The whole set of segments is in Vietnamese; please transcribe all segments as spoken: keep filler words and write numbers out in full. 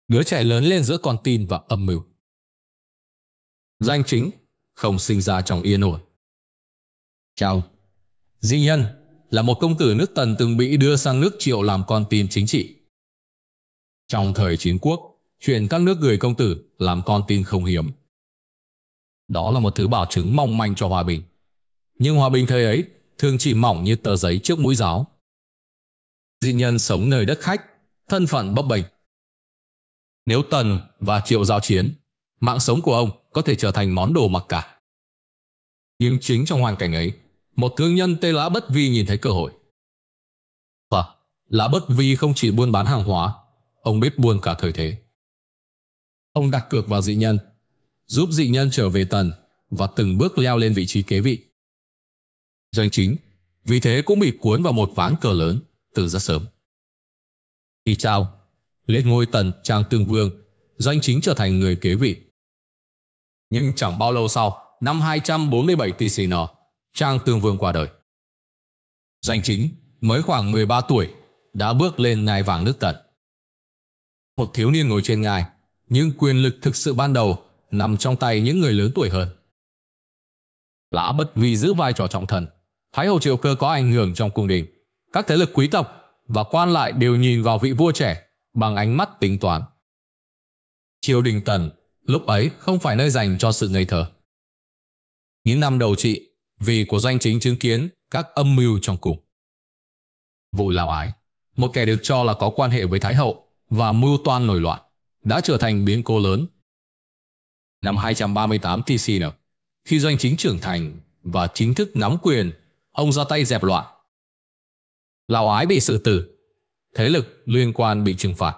Đứa trẻ lớn lên giữa con tin và âm mưu. Danh chính không sinh ra trong yên ổn. Chào. Di Nhân là một công tử nước Tần từng bị đưa sang nước Triệu làm con tin chính trị. Trong thời chiến quốc, chuyện các nước gửi công tử làm con tin không hiếm. Đó là một thứ bảo chứng mong manh cho hòa bình. Nhưng hòa bình thời ấy thường chỉ mỏng như tờ giấy trước mũi giáo. Di Nhân sống nơi đất khách, thân phận bấp bênh. Nếu Tần và Triệu giao chiến, mạng sống của ông có thể trở thành món đồ mặc cả. Nhưng chính trong hoàn cảnh ấy, một thương nhân tên Lã Bất Vi nhìn thấy cơ hội. Và Lã Bất Vi không chỉ buôn bán hàng hóa, ông biết buôn cả thời thế. Ông đặt cược vào Dị Nhân, giúp Dị Nhân trở về Tần và từng bước leo lên vị trí kế vị. Doanh chính vì thế cũng bị cuốn vào một ván cờ lớn từ rất sớm. Khi Trao lên ngôi Tần Trang Tương Vương, Doanh chính trở thành người kế vị. Nhưng chẳng bao lâu sau, năm hai trăm bốn mươi bảy tê xê en, Trang Tương Vương qua đời. Doanh chính mới khoảng mười ba tuổi đã bước lên ngai vàng nước Tần. Một thiếu niên ngồi trên ngai, nhưng quyền lực thực sự ban đầu nằm trong tay những người lớn tuổi hơn. Lã Bất Vi giữ vai trò trọng thần. Thái hậu Triệu Cơ có ảnh hưởng trong cung đình. Các thế lực quý tộc và quan lại đều nhìn vào vị vua trẻ bằng ánh mắt tính toán. Triều đình Tần lúc ấy không phải nơi dành cho sự ngây thơ. Những năm đầu trị, vì của Doanh chính chứng kiến các âm mưu trong cung. Vụ Lão Ái, một kẻ được cho là có quan hệ với Thái hậu và mưu toan nổi loạn, đã trở thành biến cố lớn. Năm hai trăm ba mươi tám tê xê en, khi Doanh chính trưởng thành và chính thức nắm quyền, ông ra tay dẹp loạn. Lão Ái bị xử tử, thế lực liên quan bị trừng phạt.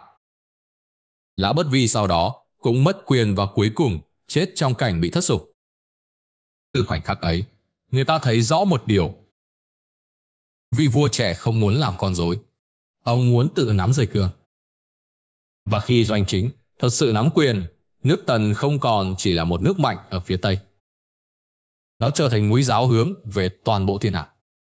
Lã Bất Vi sau đó cũng mất quyền và cuối cùng chết trong cảnh bị thất sủng. Từ khoảnh khắc ấy, người ta thấy rõ một điều. Vị vua trẻ không muốn làm con rối, ông muốn tự nắm dây cương. Và khi Doanh chính thật sự nắm quyền, nước Tần không còn chỉ là một nước mạnh ở phía Tây. Nó trở thành mũi giáo hướng về toàn bộ thiên hạ.